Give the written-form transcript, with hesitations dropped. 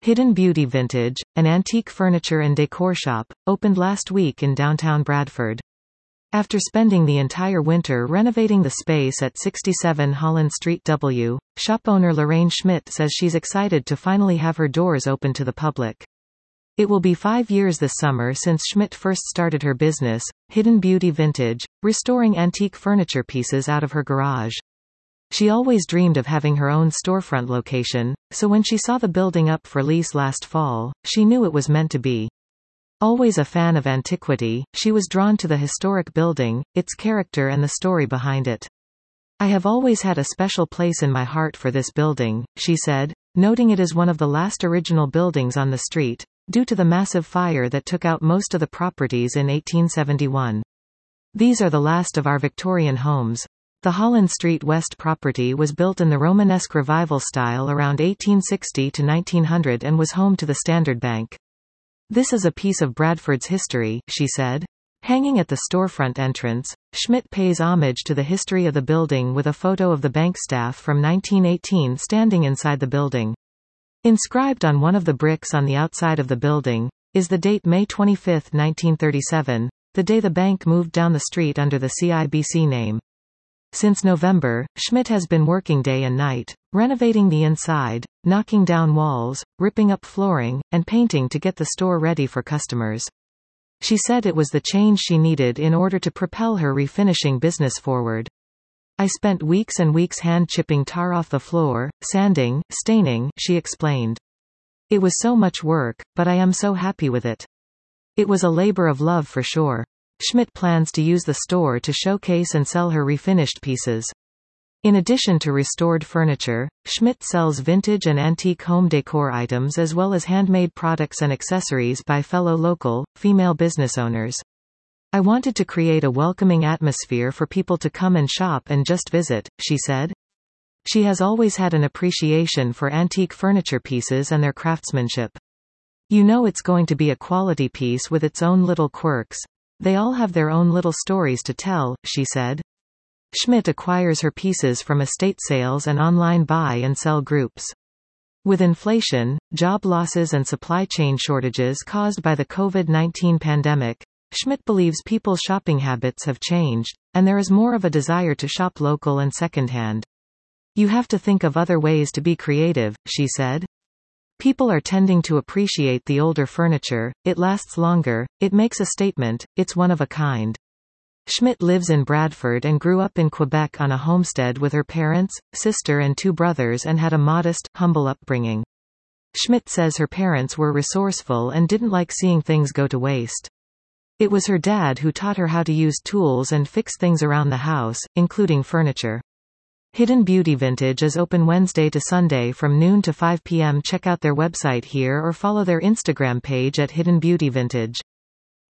Hidden Beauty Vintage, an antique furniture and decor shop, opened last week in downtown Bradford. After spending the entire winter renovating the space at 67 Holland Street W, shop owner Lorraine Schmidt says she's excited to finally have her doors open to the public. It will be 5 years this summer since Schmidt first started her business, Hidden Beauty Vintage, restoring antique furniture pieces out of her garage. She always dreamed of having her own storefront location, so when she saw the building up for lease last fall, she knew it was meant to be. Always a fan of antiquity, she was drawn to the historic building, its character and the story behind it. "I have always had a special place in my heart for this building," she said, noting it is one of the last original buildings on the street, due to the massive fire that took out most of the properties in 1871. "These are the last of our Victorian homes." The Holland Street West property was built in the Romanesque Revival style around 1860 to 1900 and was home to the Standard Bank. "This is a piece of Bradford's history," she said. Hanging at the storefront entrance, Schmidt pays homage to the history of the building with a photo of the bank staff from 1918 standing inside the building. Inscribed on one of the bricks on the outside of the building, is the date May 25, 1937, the day the bank moved down the street under the CIBC name. Since November, Schmidt has been working day and night, renovating the inside, knocking down walls, ripping up flooring, and painting to get the store ready for customers. She said it was the change she needed in order to propel her refinishing business forward. "I spent weeks and weeks hand-chipping tar off the floor, sanding, staining," she explained. "It was so much work, but I am so happy with it. It was a labor of love for sure." Schmidt plans to use the store to showcase and sell her refinished pieces. In addition to restored furniture, Schmidt sells vintage and antique home decor items as well as handmade products and accessories by fellow local, female business owners. "I wanted to create a welcoming atmosphere for people to come and shop and just visit," she said. She has always had an appreciation for antique furniture pieces and their craftsmanship. "You know it's going to be a quality piece with its own little quirks. They all have their own little stories to tell," she said. Schmidt acquires her pieces from estate sales and online buy and sell groups. With inflation, job losses and supply chain shortages caused by the COVID-19 pandemic, Schmidt believes people's shopping habits have changed, and there is more of a desire to shop local and secondhand. "You have to think of other ways to be creative," she said. "People are tending to appreciate the older furniture, it lasts longer, it makes a statement, it's one of a kind." Schmidt lives in Bradford and grew up in Quebec on a homestead with her parents, sister and 2 brothers and had a modest, humble upbringing. Schmidt says her parents were resourceful and didn't like seeing things go to waste. It was her dad who taught her how to use tools and fix things around the house, including furniture. Hidden Beauty Vintage is open Wednesday to Sunday from noon to 5 p.m. Check out their website here or follow their Instagram page at Hidden Beauty Vintage.